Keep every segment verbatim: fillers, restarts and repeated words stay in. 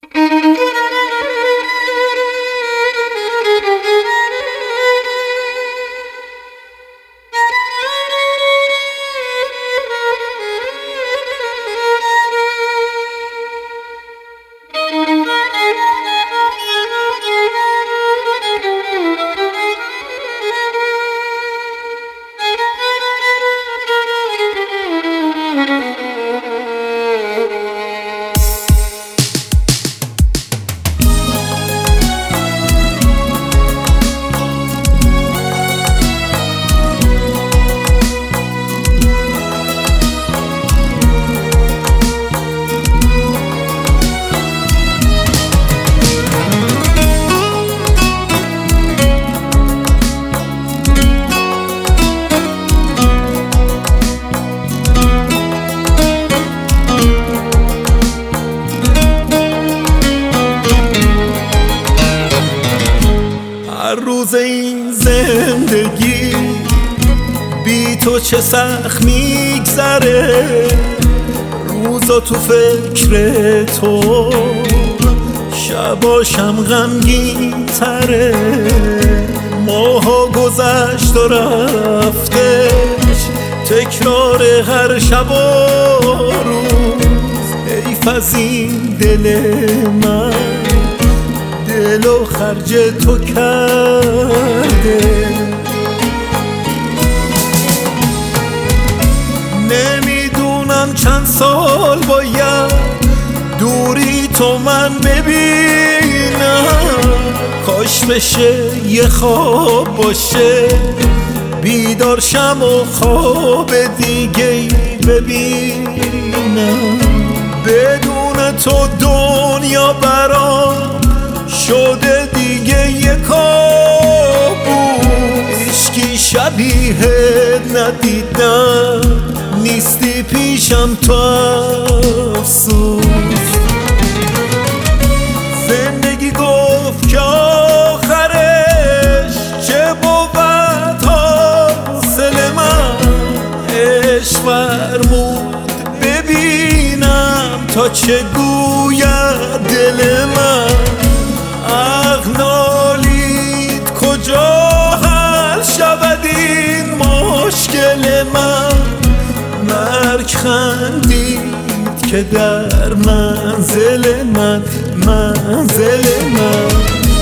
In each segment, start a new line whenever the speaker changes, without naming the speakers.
هر روز این زندگی بی تو چه سخت میگذره، روزا تو فکر تو، شباشم غمگین تره. ماها گذشت و رفتش، تکرار هر شب و روز. حیف از این دل من، دل و خرج تو کرده. نمیدونم چند سال باید دوری تو من ببینم، کاش بشه یه خواب باشه، بیدار شم و خواب دیگه ببینم. بدون تو دنیا برام شده دیگه یه کابوس. هیچکی شبیهت ندیدم، نیستی پیشم تو افسوس. زندگی گفت که آخرش چه بود، حاصل من عشق فرمود ببینم تا چه گوید دل من. اغنالید کجا حل شود این مشکل من، مرگ خندید که در منزل من، منزل من.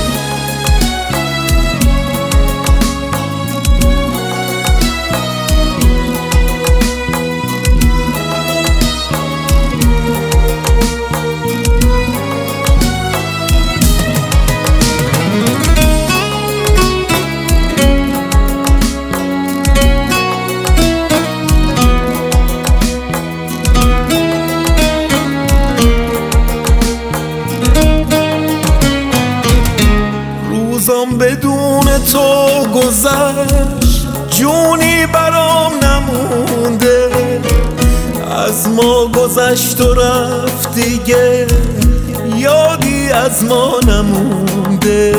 روزام بدون تو گذشت، جونی برام نمونده. از ما گذشت و رفت دیگه، یادی از ما نمونده.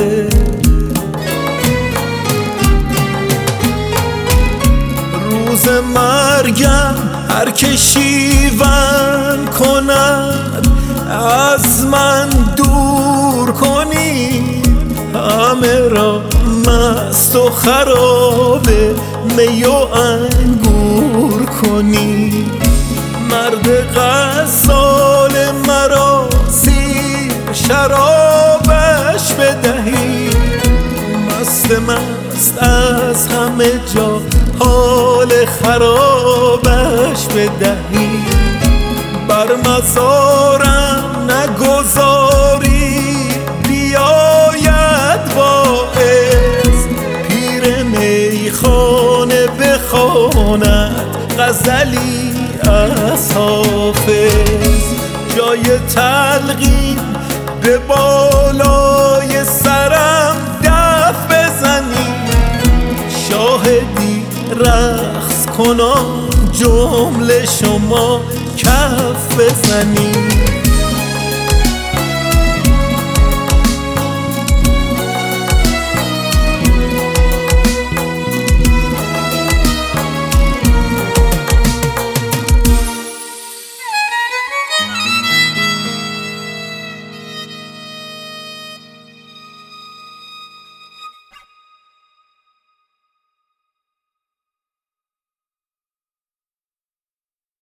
روز مرگم هر که شیون کند، از من دور کنی، همه را مست و خرابه می و انگور کنی. مرد غزال مرا سیر شرابش بدهی، مست مست از همه جا حال خرابش بدهی. بر مزارم نگذاری بیاید باعث، پیر میخانه بخواند غزلی از حافظ. جای تلقین به بالای سرم دف بزنی، شاهدی رقص کنان جمله شما کف بزنی.